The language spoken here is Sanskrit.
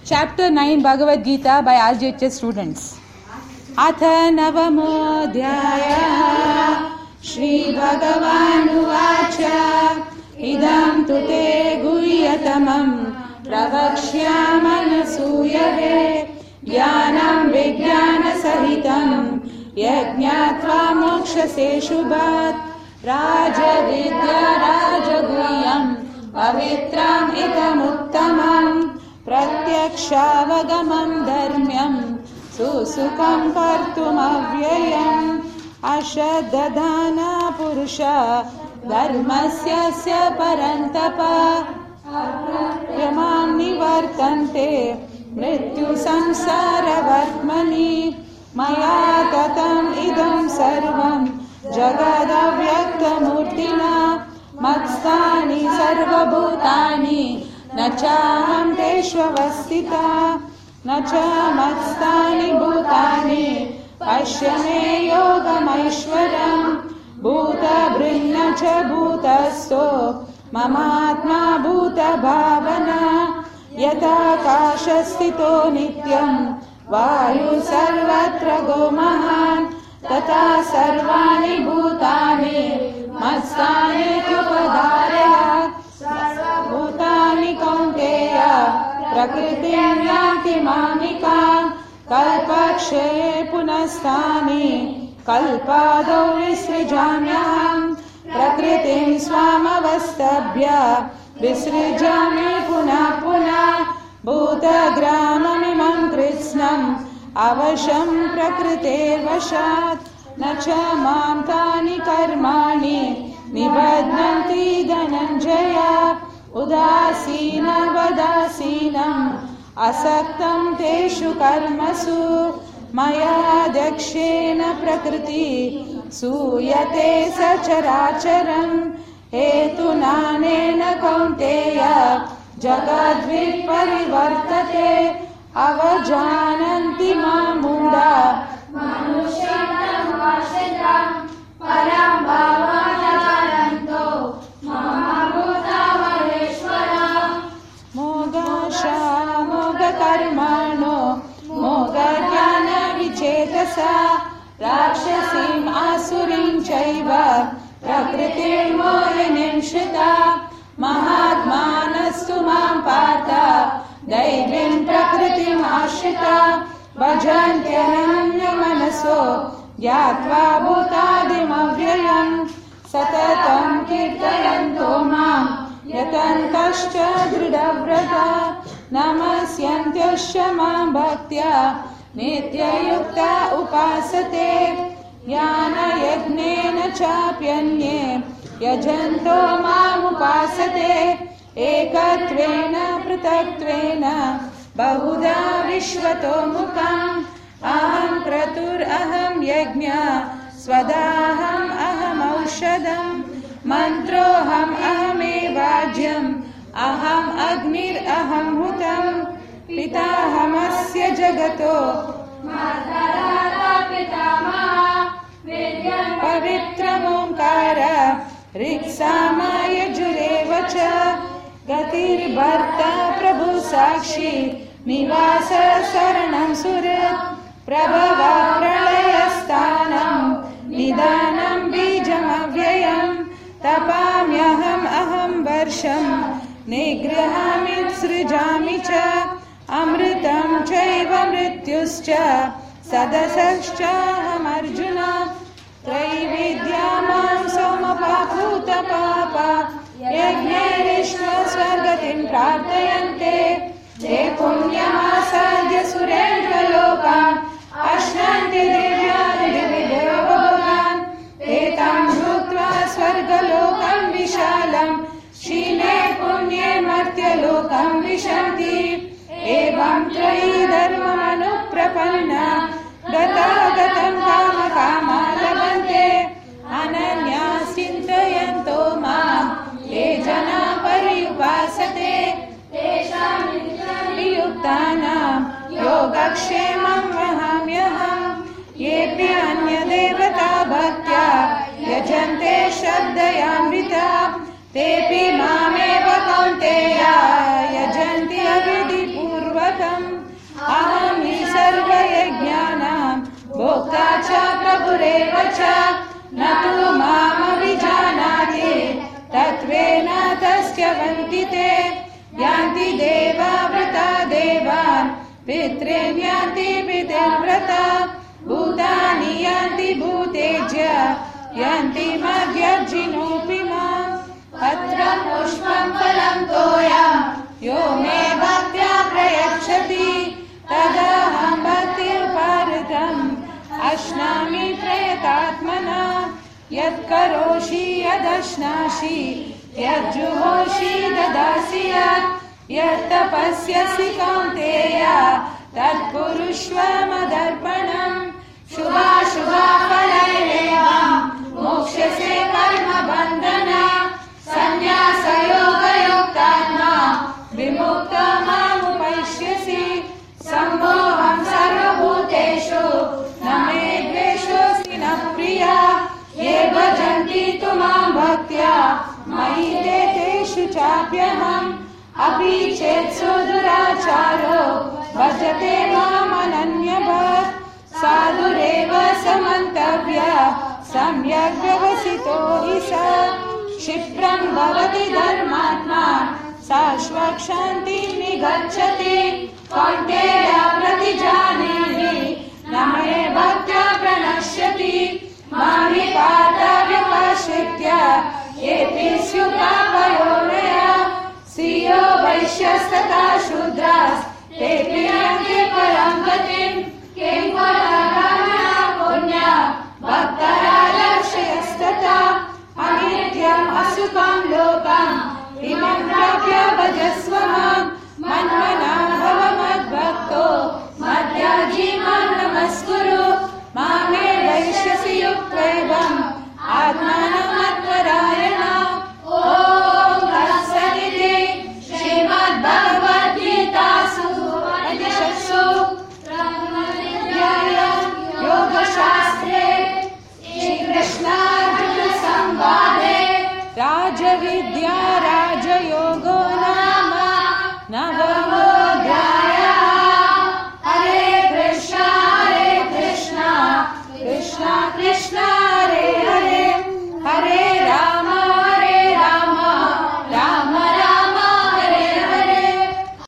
Chapter 9 Bhagavad Gita by RJHS students. Atha Navamodhyayah Shri Bhagavanuvacha Idam Tute Guhyatamam Pravakshyamanasurave Jnanam Vijnana Sahitam Yajñatva Mokshase Shubhat Raja Vidya Raja Guhyam Pavitram Idam Uttamam Pratyakshavagam dharmyam susukam kartum avyayam ashadadhana purusha dharmasyasya parantapa apramyamam nivartante mrityu samsara vartmani maya tatam idam sarvam jagadavyaktamurtina matstani sarvabhutani न चाहं तेष्वस्थिता न च मत्स्थानि भूतानि पश्य मे योगमैश्वरम् भूतभृन्न च भूतस्थो ममात्मा भूतभावना यथाकाशस्थितो नित्यं वायुः सर्वत्र गोमहान् तथा सर्वाणि भूतानि मत्स्थानीत्युपधारय भूतानि कौन्तेय प्रकृतिं यान्ति मामिकाम् कल्पक्षये पुनस्तानि कल्पादौ विसृजाम्यहम् प्रकृतिं स्वामवस्तभ्य विसृजामि पुनः पुनः भूतग्राममिमं कृत्स्नम् अवशं प्रकृतेर्वशात् न च मां तानि कर्माणि निबध्नन्ति धनञ्जय उदासीनवदासीनम् असक्तं तेषु कर्मसु मया दक्षेण प्रकृति सूयते सचराचरम् हेतुनानेन कौन्तेय जगद्विपरिवर्तते अवजानन्ति मां मूढा परं भावनानन्तो मोगकर्माणो मोगज्ञानविचेतसा राक्षसीम् आसुरीं चैव प्रकृतिं मोहिनीं श्रिता महात्मानस्तु मां पार्थ दैवीं प्रकृतिम् आश्रिता भजन्त्यनन्यमनसो ज्ञात्वा भूतादिमव्ययम् सततं कीर्तयन्तो मां यतन्तश्च दृढव्रता नमस्यन्त्यश्च मां भक्त्या नित्ययुक्ता उपासते ज्ञानयज्ञेन चाप्यन्ये यजन्तो मामुपासते एकत्वेन पृथक्त्वेन बहुधा विश्वतो मुखम् अहं क्रतुरहं यज्ञः स्वदाहम् अहमौषधम् मन्त्रोऽहम् अहमेवाज्यम् अहम् अग्निरहं हुतम् पिताहमस्य जगतो पवित्रमोङ्कार ऋक्सामयजुरेव च गतिर्भर्ता प्रभु साक्षी निवास शरणं सुहृत् प्रभव प्रलयस्थानं निदानं बीजमव्ययम् तपाम्यहम् अहं वर्षं निगृहामि सृजामि च अमृतं चैव मृत्युश्च सदसश्चाहमर्जुन त्रैविद्या मां सोमपापूतपापा यज्ञैरिष्व स्वर्गतिं प्रार्थयन्ते ये पुण्यमासाद्य सुरेन्द्रलोकान् अश्नन्ति दिव्यादिविदेवभोगान् एतां भूत्वा स्वर्गलोकं विशालं क्षीणे पुण्ये मर्त्यलोकं विशन्ति एवं त्रयी धर्ममनुप्रपन्ना गतागतं कामकामा लभन्ते अनन्यास् चिन्तयन्तो मां ये जना पर्युपासते तेषां युक्तानां योगक्षेमं वहाम्यहम् येऽपि अन्यदेवता भक्त्या यजन्ते श्रद्धयान्विता तेऽपि मामेव कौन्तेय यजन्ति अविधिपूर्वकम् शतम् अहं हि सर्वयज्ञानां भोक्ता च प्रभुरेव च न तु मामभिजानाति तत्त्वेन तस्य वन्दिते यान्ति देवाव्रता देवान् पितॄन् यान्ति पितृव्रता भूतानि यान्ति भूतेज्य यान्ति मध्यर्जिनोऽपि माम् पत्रं पुष्पं फलं तोयं यो मे भक्त्या प्रयच्छति तदहं भक्तिरुपाहृतम् अश्नामि प्रयतात्मना यत्करोषि यदश्नासि यज्जुहोषि ददासि यत्तपस्यसि कौन्तेय तत्कुरुष्व मदर्पणम् शुभाशुभफलैरेवं मोक्ष्यसे कर्मबन्धना सन्न्यासयोगयुक्तात्मा विमुक्तो मामुपैष्यसि सम्मोहं सर्वभूतेषु न मे द्वेषोऽस्ति न प्रिया ये भजन्ति तु मां भक्त्या मयि ते तेषु चाप्यहम् अपि चेत्सु दुराचारो भजते मामनन्यभाक् साधुरेव समन्तव्य सम्यग् व्यवसितो हि स क्षिप्रं भवति धर्मात्मा शाश्वत शान्तिं निगच्छति कौन्तेय प्रतिजानीहि न मे भक्त्या प्रणश्यति माहि पार्थव्यपश्रित्य येऽपि स्युः पापयोनयः स्त्रियो वैश्यस्तथा शूद्रास् तेऽपि यान्ति परां गतिम् किं पुनर्भावना पुण्या भक्तया लक्ष्यस्तथा अनित्यम् असुखं लोकम् इमं प्राप्य भजस्व माम् मन्मना भव मद्भक्तो मद्याजी मां नमस्कुरु मामे वैश्यसि युक्त्वैवम् आत्मानं मत्परायण ॐ तत्सदिति श्रीमद्भगवद्गीतासु उपनिषत्सु ब्रह्मविद्यायां योगशास्त्रे श्रीकृष्णार्जुनसंवादे राजविद्या